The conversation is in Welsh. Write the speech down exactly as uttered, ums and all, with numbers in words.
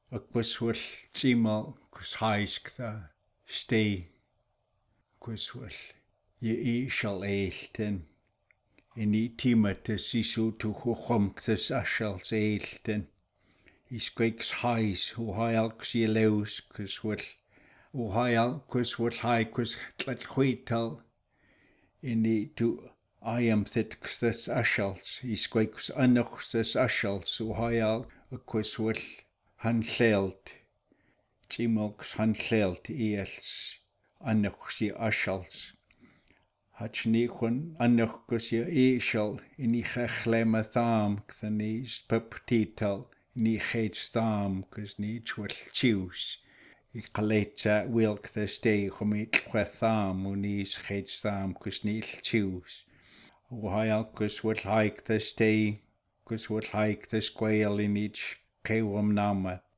Akwaswal timal kushaisk the stay kwaswal ye e shall eilten in e timata sisu to huchomktas ashals eilten is quakes highs who high alks ye leus kwaswal who high alks what high kwas tlathuital in e to I am that kstas ashals is quakes anochstas ashals who high alk kwaswal hanllelt timoks hanllelt eels anochsi ashals hachnichun anochkos ye eeshal in i chechlema tham kthani speptital in i ched stam kos ni chwel chiws I qaleta wilk the stay chomit chwetham un i ched stam kos ni chiws o hayal kos wat hike the stay kos wat hike the squale in each kewam nama